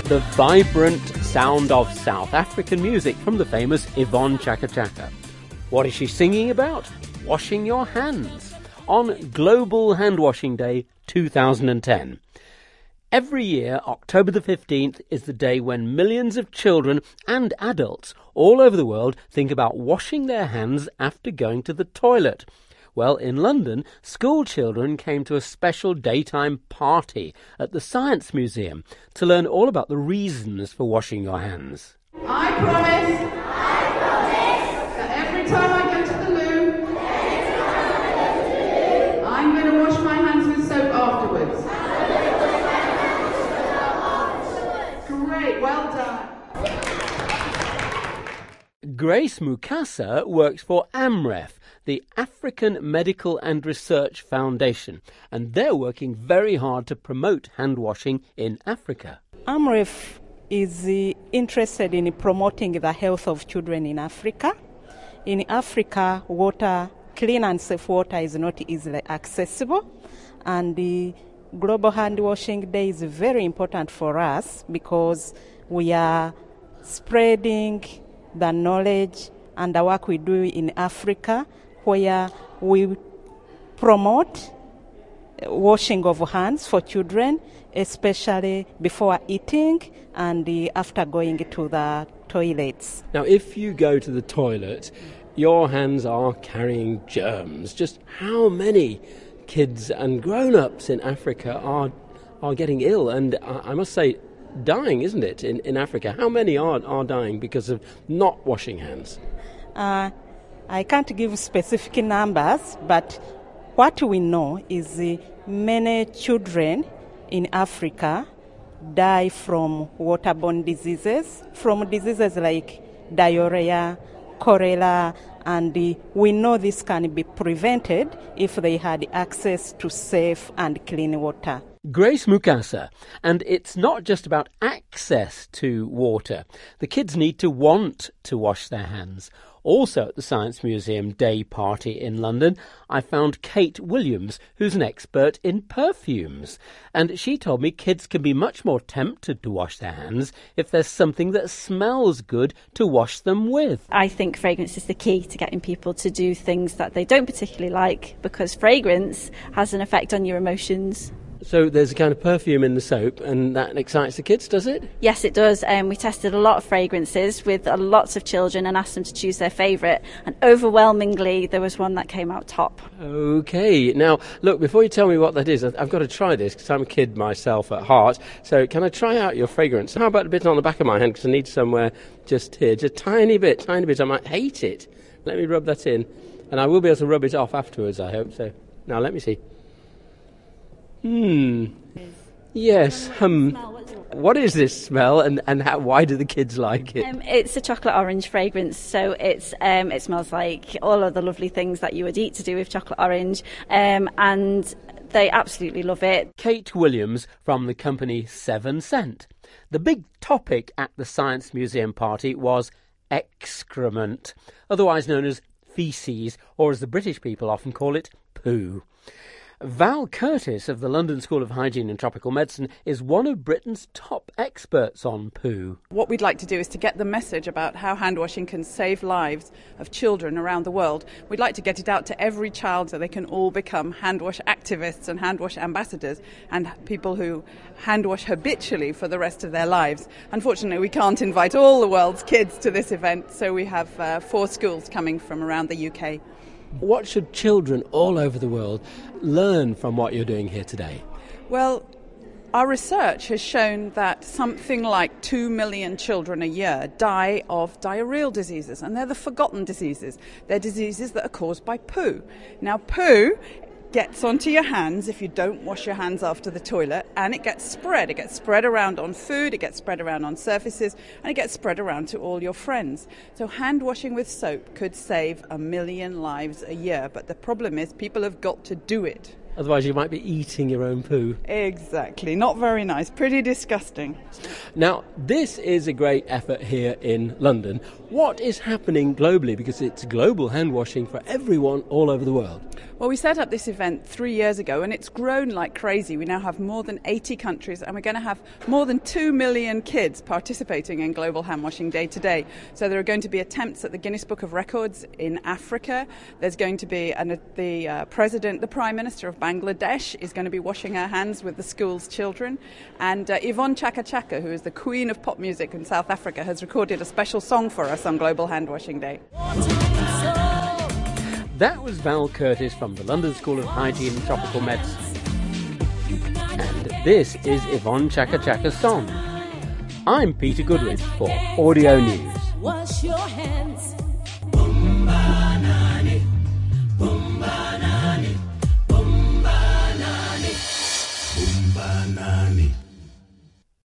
the vibrant sound of South African music from the famous Yvonne Chaka Chaka. What is she singing about? Washing your hands on Global Hand Washing Day 2010. Every year, October the 15th is the day when millions of children and adults all over the world think about washing their hands after going to the toilet. Well, in London, school children came to a special daytime party at the Science Museum to learn all about the reasons for washing your hands. I promise that every time I go to the loo, I'm going to wash my hands with soap afterwards. Great, well done. Grace Mukasa works for AMREF, the African Medical and Research Foundation, and they're working very hard to promote hand washing in Africa. AMREF is interested in promoting the health of children in Africa. In Africa, clean and safe water is not easily accessible, and the Global Hand Washing Day is very important for us because we are spreading the knowledge and the work we do in Africa, where we promote washing of hands for children, especially before eating and after going to the toilets. Now, if you go to the toilet, your hands are carrying germs. Just how many kids and grown-ups in Africa are getting ill? And I must say, dying, isn't it, in Africa? How many are dying because of not washing hands? I can't give specific numbers, but what we know is many children in Africa die from waterborne diseases, from diseases like diarrhea, cholera, and we know this can be prevented if they had access to safe and clean water. Grace Mukasa, and it's not just about access to water. The kids need to want to wash their hands. Also at the Science Museum Day Party in London, I found Kate Williams, who's an expert in perfumes. And she told me kids can be much more tempted to wash their hands if there's something that smells good to wash them with. I think fragrance is the key to getting people to do things that they don't particularly like, because fragrance has an effect on your emotions. So there's a kind of perfume in the soap, and that excites the kids, does it? Yes, it does. We tested a lot of fragrances with lots of children and asked them to choose their favourite, and overwhelmingly there was one that came out top. OK. Now, look, before you tell me what that is, I've got to try this, because I'm a kid myself at heart. So can I try out your fragrance? How about a bit on the back of my hand, because I need somewhere just here, just a tiny bit. I might hate it. Let me rub that in, and I will be able to rub it off afterwards, I hope. So now let me see. Yes. What is this smell, and why do the kids like it? It's a chocolate orange fragrance, so it smells like all of the lovely things that you would eat to do with chocolate orange, and they absolutely love it. Kate Williams from the company 7 Scent. The big topic at the Science Museum party was excrement, otherwise known as faeces, or as the British people often call it, poo. Val Curtis of the London School of Hygiene and Tropical Medicine is one of Britain's top experts on poo. What we'd like to do is to get the message about how hand washing can save lives of children around the world. We'd like to get it out to every child so they can all become hand wash activists and hand wash ambassadors and people who hand wash habitually for the rest of their lives. Unfortunately, we can't invite all the world's kids to this event, so we have 4 schools coming from around the UK. What should children all over the world learn from what you're doing here today? Well, our research has shown that something like 2 million children a year die of diarrheal diseases, and they're the forgotten diseases. They're diseases that are caused by poo. Now, poo gets onto your hands if you don't wash your hands after the toilet, and it gets spread. It gets spread around on food, it gets spread around on surfaces, and it gets spread around to all your friends. So hand washing with soap could save 1 million lives a year, but the problem is people have got to do it. Otherwise you might be eating your own poo. Exactly. Not very nice. Pretty disgusting. Now, this is a great effort here in London. What is happening globally? Because it's global hand washing for everyone all over the world. Well, we set up this event 3 years ago and it's grown like crazy. We now have more than 80 countries and we're going to have more than 2 million kids participating in Global Hand Washing Day today. So there are going to be attempts at the Guinness Book of Records in Africa. There's going to be the Prime Minister of Bangladesh is going to be washing her hands with the school's children. And Yvonne Chaka Chaka, who is the queen of pop music in South Africa, has recorded a special song for us on Global Hand Washing Day. That was Val Curtis from the London School of Hygiene and Tropical Medicine. And this is Yvonne Chaka Chaka's song. I'm Peter Goodrich for Audio News. Wash your hands.